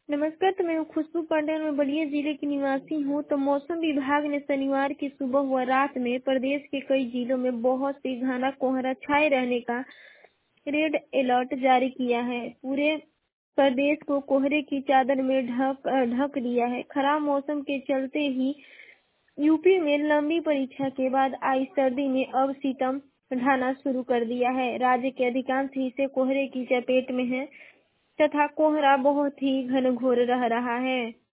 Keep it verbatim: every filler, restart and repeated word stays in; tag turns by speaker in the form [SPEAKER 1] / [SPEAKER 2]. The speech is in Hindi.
[SPEAKER 1] नमस्कार, तो मैं हूँ खुशबू पांडे और मैं बलिया जिले की निवासी हूँ। तो मौसम विभाग ने शनिवार की सुबह व रात में प्रदेश के कई जिलों में बहुत सी घना कोहरा छाए रहने का रेड अलर्ट जारी किया है। पूरे प्रदेश को कोहरे की चादर में ढक ढक दिया है। खराब मौसम के चलते ही यूपी में लंबी परीक्षा के बाद आई सर्दी ने अब सितम ढाना शुरू कर दिया है। राज्य के अधिकांश हिस्से कोहरे की चपेट में है तथा कोहरा बहुत ही घनघोर रह रहा है।